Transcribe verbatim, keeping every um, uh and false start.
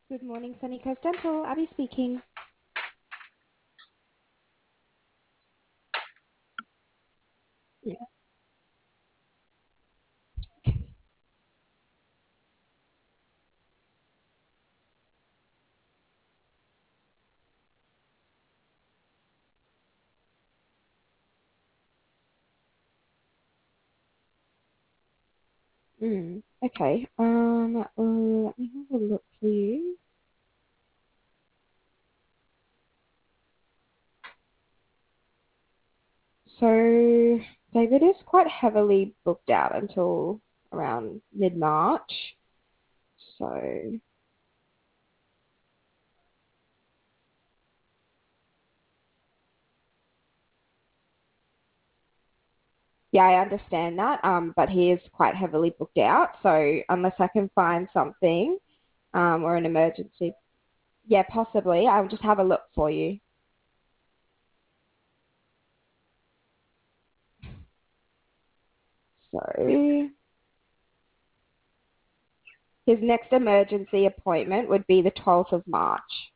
Good morning, Sunny Coast Dental. Abby speaking. Yeah. Mm, okay. Um, uh, let me have a look for you. So, David is quite heavily booked out until around mid-March. So, yeah, I understand that. Um, but he is quite heavily booked out. So, unless I can find something, um, or an emergency, yeah, possibly. I'll just have a look for you. So, his next emergency appointment would be the twelfth of March.